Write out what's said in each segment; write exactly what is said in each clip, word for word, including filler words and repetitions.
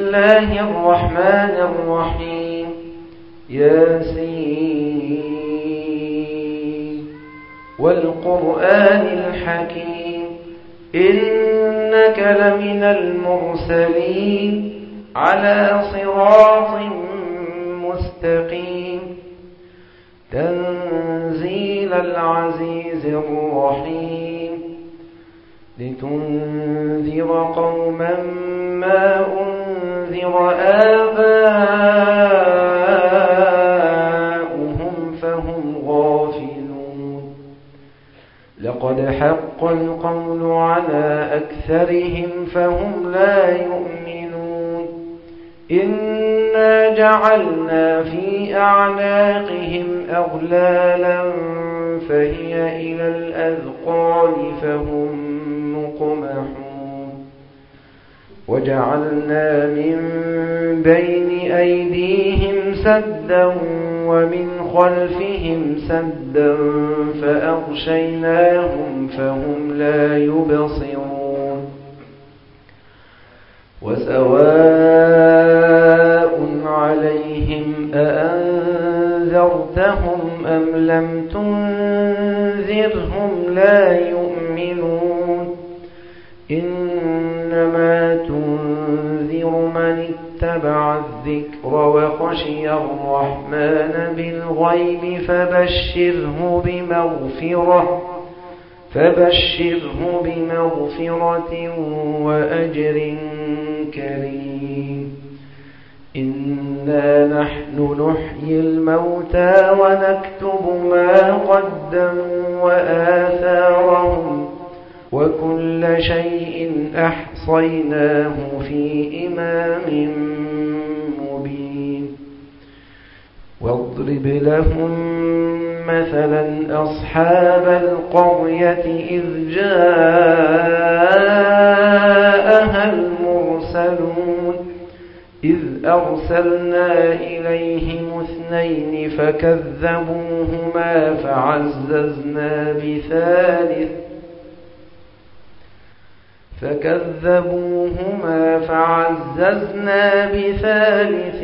الله الرحمن الرحيم ياسين والقرآن الحكيم إنك لمن المرسلين على صراط مستقيم تنزيل العزيز الرحيم لتنذر قوما ما أنذر آباؤهم فهم غافلون لقد حق القول على أكثرهم فهم لا يؤمنون إنا جعلنا في أعناقهم أغلالا فهي إلى الأذقان فهم مقمحون وجعلنا من بين أيديهم سدا ومن خلفهم سدا فأغشيناهم فهم لا يبصرون وسواء عليهم أأنذرتهم أم لم تنذرهم لا يؤمنون إنما تنذر من اتبع الذكر وخشي الرحمن بالغيب فبشره بمغفرة فبشره بمغفرة وأجر كريم إنا نحن نحيي الموتى ونكتب ما قدموا وآثارهم وكل شيء أحصيناه في إمام مبين واضرب لهم مثلا أصحاب القرية إذ جاءها المرسلون إذ أرسلنا إليهم اثنين فكذبوهما فعززنا بثالث فكذبوهما فعززنا بثالث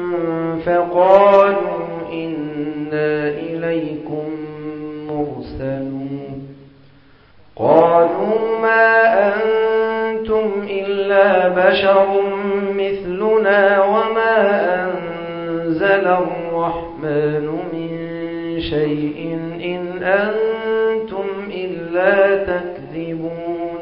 فقالوا إنا إليكم مرسلون قالوا ما أنتم إلا بشر مثلنا وما أنزل الرحمن من شيء إن أنتم إلا تكذبون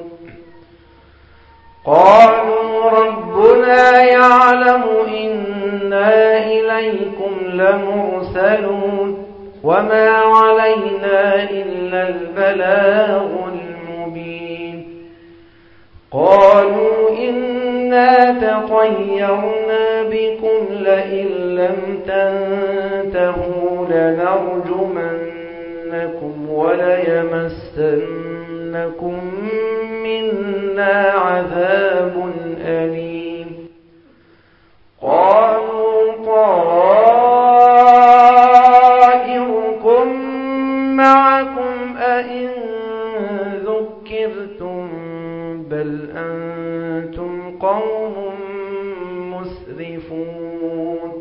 قالوا ربنا يعلم إنا إليكم لمرسلون وما علينا إلا البلاغ المبين قالوا إنا تطيرنا بكم لئن لم تنتهوا لنرجمنكم وليمسنكم منا عذاب أليم قالوا طائركم معكم أئن ذكرتم بل أنتم قوم مسرفون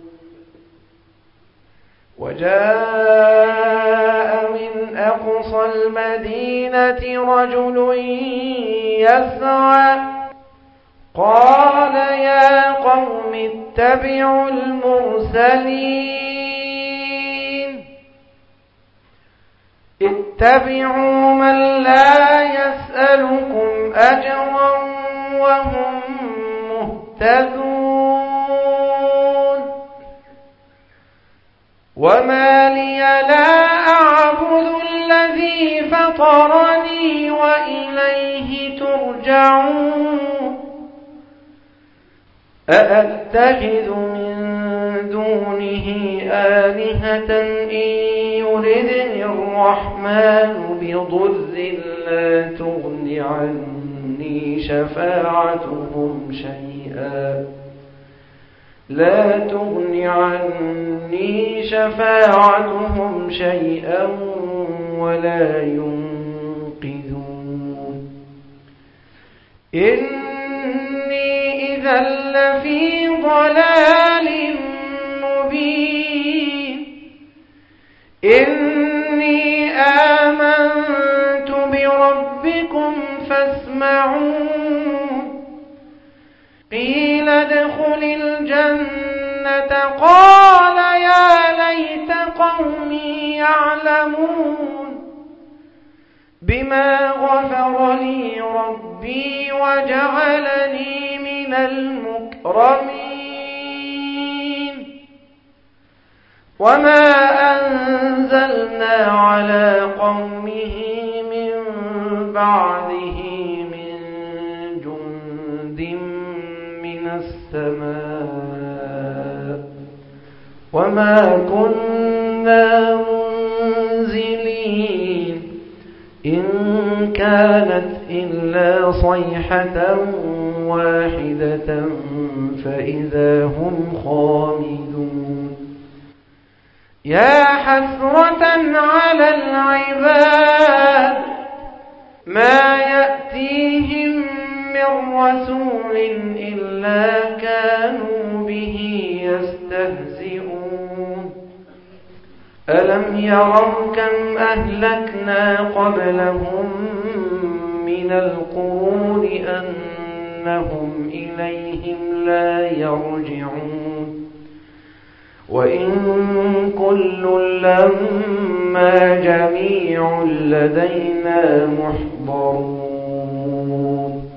وجاء من أقصى المدينة رجل يسعى قال يا قوم اتبعوا المرسلين اتبعوا من لا يسألكم أجرا وهم مهتدون وما لي لا أعبد الذي فطرني وإليه ترجعون أأتخذ من دونه آلهة إن يردني الرحمن بضر لا تغن عني شفاعتهم شيئا لا تغن عني شفاعتهم شيئا ولا ينقذون إني إذا إذا لفي ضلال مبين إني آمنت بربكم فاسمعون قيل ادخل الجنة قال يا ليت قومي يعلمون بما غفر لي ربي وجعلني من المكرمين وما أنزلنا على قومه من بعده من جند من السماء وما كنا منزلين إن كانت إلا صيحة واحدة فإذا هم خامدون يا حسرة على العباد ما يأتيهم من رسول إلا كانوا به يستهزئون ألم يروا كم أهلكنا قبلهم من القرون أنهم إليهم لا يرجعون وإن كل لما جميع لدينا محضرون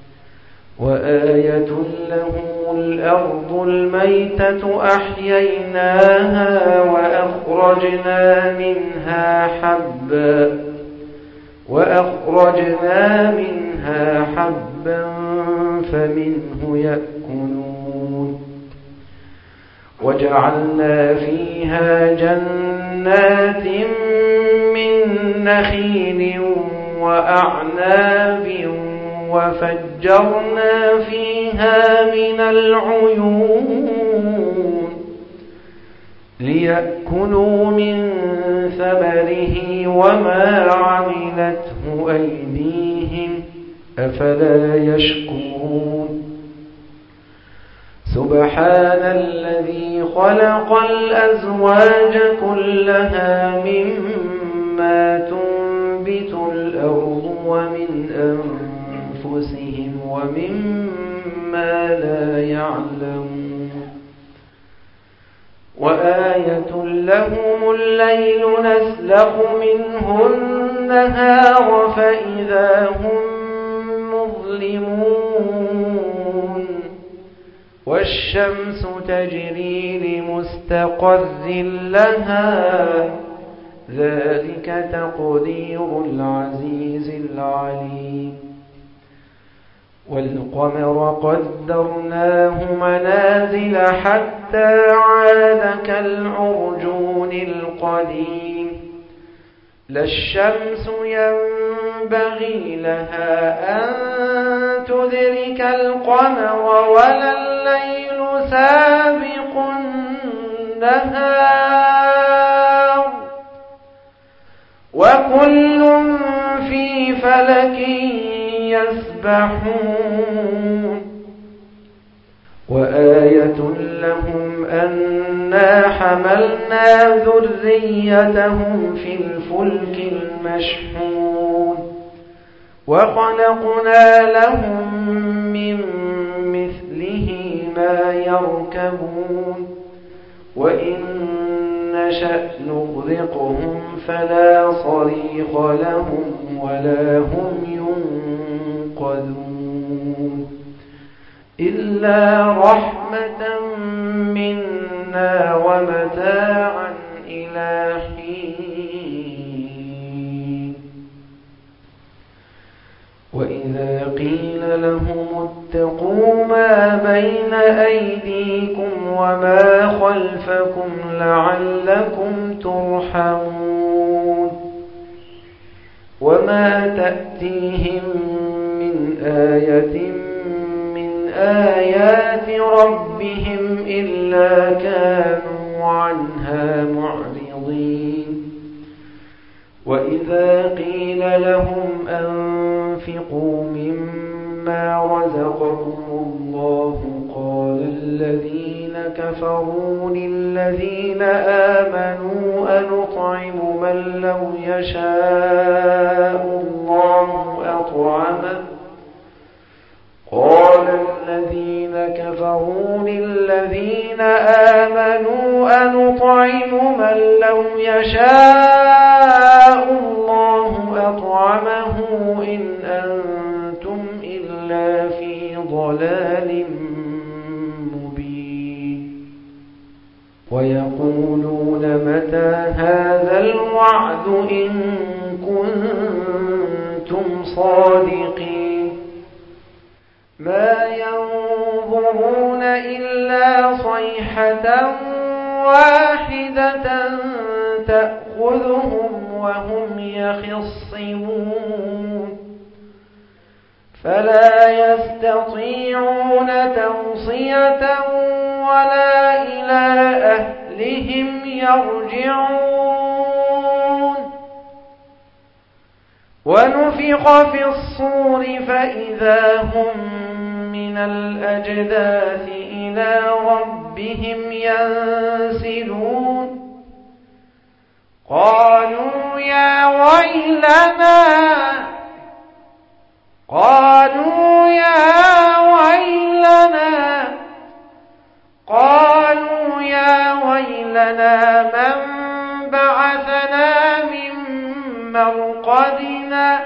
وآية لهم الأرض الميتة أحييناها وأخرجنا منها حبا وأخرجنا منها حبا فمنه يأكلون وجعلنا فيها جنات من نخيل وأعناب وفجرنا فيها من العيون ليأكلوا من ثمره وما عملته أيديهم أفلا يشكرون سبحان الذي خلق الأزواج كلها مما تنبت الأرض ومن أنفسهم ومما لا يعلمون وآية لهم الليل نسلخ منه النهار فإذا هم مظلمون والشمس تجري لمستقر لها ذلك تقدير العزيز العليم والقمر قدرناه منازل حتى عاد كالعرجون القديم لا الشمس ينبغي لها أن تدرك القمر ولا الليل سابق النهار وكل في فلك يسبحون وآية لهم أنا حملنا ذريتهم في الفلك المشحون وخلقنا لهم من مثله ما يركبون وإن نشأ نغرقهم فلا صريخ لهم ولا هم ينقذون إلا رحمة منا ومتاعا إلى حين وإذا قيل لهم اتقوا ما بين أيديكم وما خلفكم لعلكم ترحمون وما تأتيهم من آية من آيات ربهم إلا كانوا عنها معرضين وإذا قيل لهم أنفقوا مما رزقكم الله كفروا للذين آمنوا أنطعم من لو يشاء الله أطعمه قال الذين كفروا للذين آمنوا أنطعم من لو يشاء الله أطعمه إن أنتم إلا في ضلال مبين ويقولون متى هذا الوعد إن كنتم صادقين ما ينظرون إلا صيحة واحدة تأخذهم وهم يخصمون فلا يستطيعون توصية ولا إلى أهلهم يرجعون ونفخ في الصور فإذا هم من الأجداث إلى ربهم ينسلون قالوا يا ويلنا قالوا يا ويلنا قالوا يا ويلنا من بعثنا من مرقدنا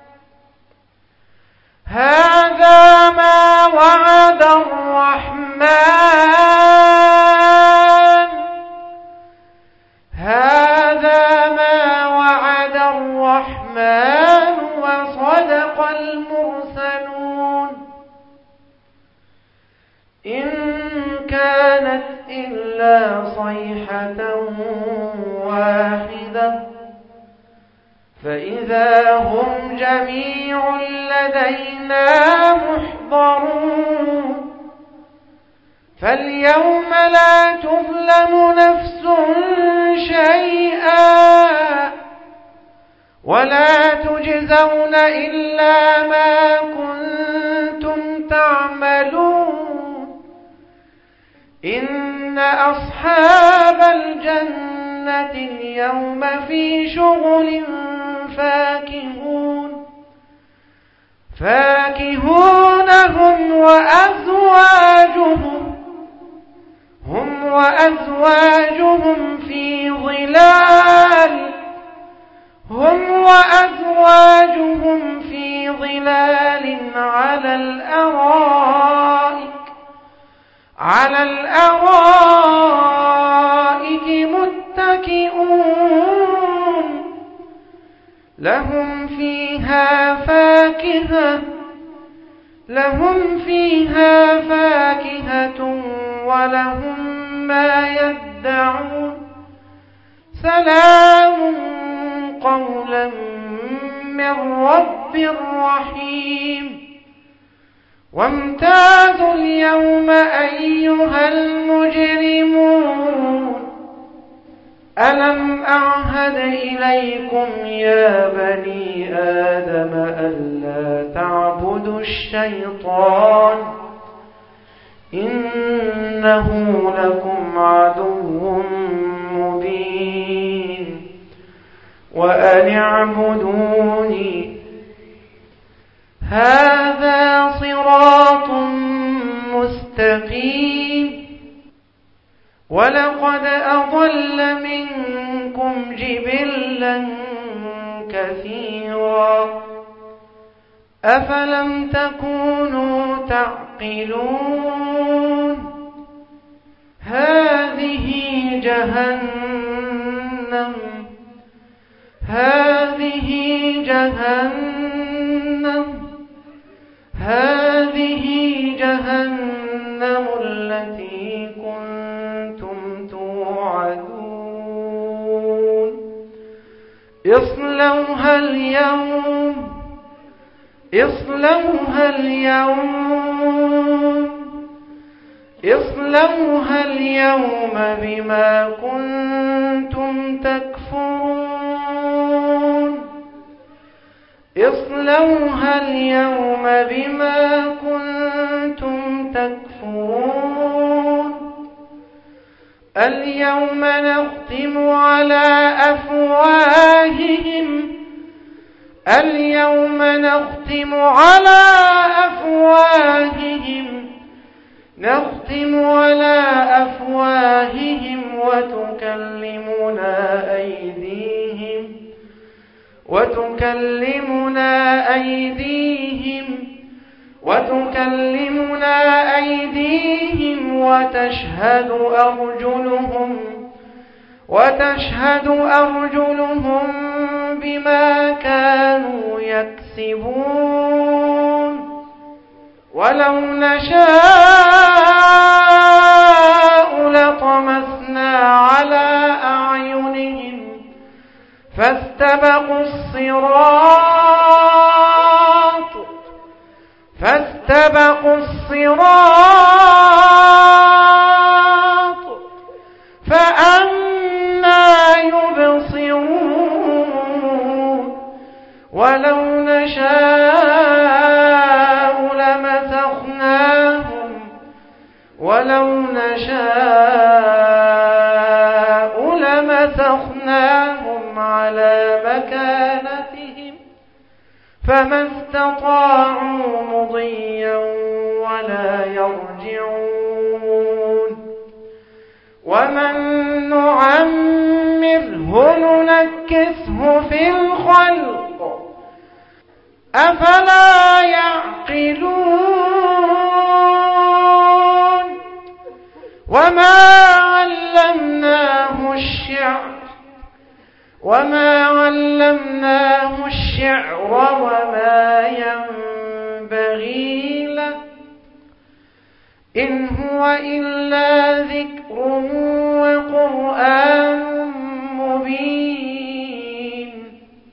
هذا ما وعد الرحمن هذا ما وعد الرحمن وصدق المرسلون إن كانت إلا صيحة واحدة فإذا هم جميع لدينا محضرون فاليوم لا تظلم نفس شيئا ولا تجزون إلا ما كنتم تعملون إن أصحاب الجنة اليوم في شغل فاكهون فاكهون هم وأزواجهم هم وأزواجهم في ظلال هم وأزواجهم في ظلال على الأرائك على الأرائك متكئون لهم فيها فاكهة لهم فيها فاكهة ولهم ما يدعون سلام قولا من رب رحيم وامتازوا اليوم أيها المجرمون ألم أعهد إليكم يا بني آدم ألا تعبدوا الشيطان إنه لكم عدو مبين وأن اعبدوني هذا صراط مستقيم ولقد أضل منكم جبلا كثيرا أفلم تكونوا تعقلون هذه جهنم هذه جهنم هذه جهنم التي كنتم توعدون اصلوها اليوم اصلوها اليوم اصلوها اليوم بما كنتم تكفرون اصلوها اليوم بما كنتم تكفرون اليوم نختم على أفواههم اليوم نختم على أفواههم نختم على أفواههم وتكلمنا أيديهم وتكلمنا أيديهم وتكلمنا أيديهم وتشهد أرجلهم وتشهد أرجلهم بما كانوا يكسبون ولو نشاء لطمسنا على أعينهم فاستبقوا الصراط فاستبقوا الصراط فأنى يبصرون ولو نشاء لمسخناهم ولو نشاء لمسخناهم على مكانتهم فما استطاعوا مضيا ولا يرجعون ومن نعمره ننكسه في الخلق أفلا يعقلون وما علمناه الشعر وما علمناه الشعر وما ينبغي له إن هو إلا ذكر وقرآن مبين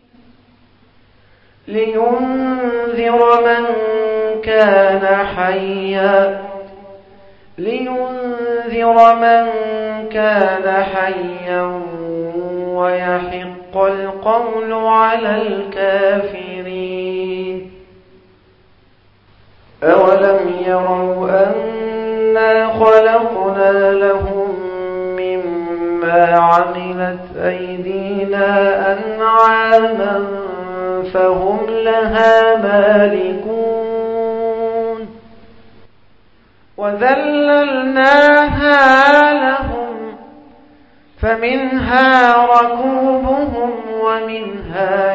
لينذر من كان حيا لينذر من كان حيا ويحق القول على الكافرين أولم يروا أنا خلقنا لهم مما عملت أيدينا أنعاما فهم لها مالكون وذللناها لهم فمنها ركوبهم ومنها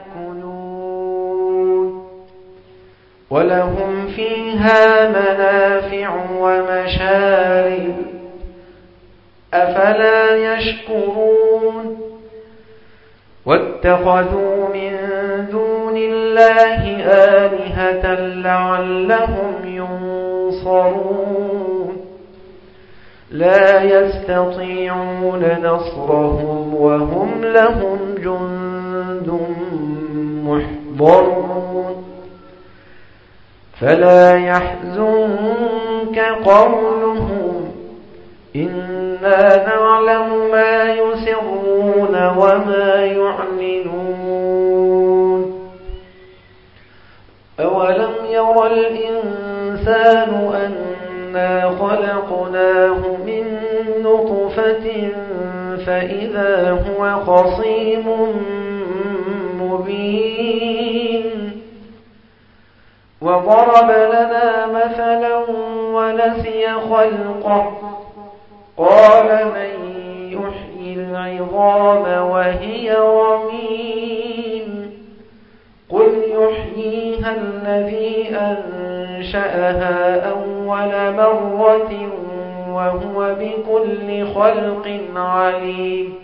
يأكلون ولهم فيها منافع ومشارب أفلا يشكرون واتخذوا من دون الله آلهة لعلهم ينصرون لا يستطيعون نصرهم وهم لهم جند محضرون فلا يحزنك قولهم إنا نعلم ما يسرون وما يعلنون أولم ير الإنسان أنا خلقناه من نطفة فإذا هو خصيم مبين وضرب لنا مثلا ونسي خلقه قال من يحيي العظام وهي رميم قل يحييها الذي أنشأها أول مرة وهو بكل خلق عليم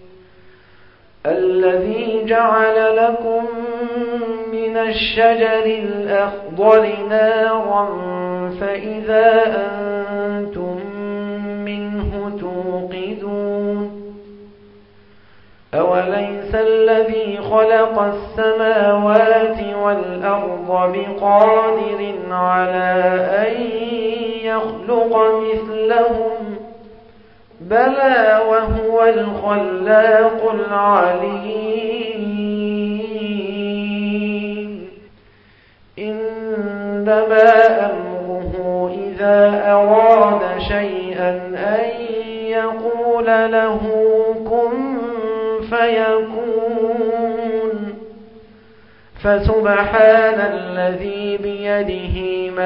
الذي جعل لكم من الشجر الأخضر نارا فإذا أنتم منه توقدون أوليس الذي خلق السماوات والأرض بقادر على أن يخلق مثلهم بلى وهو الخلاق العليم إنما أمره إذا أراد شيئا أن يقول له كن فيكون. فسبحان الذي بيده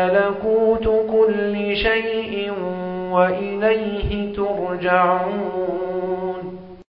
ملكوت كل شيء وإليه ترجعون.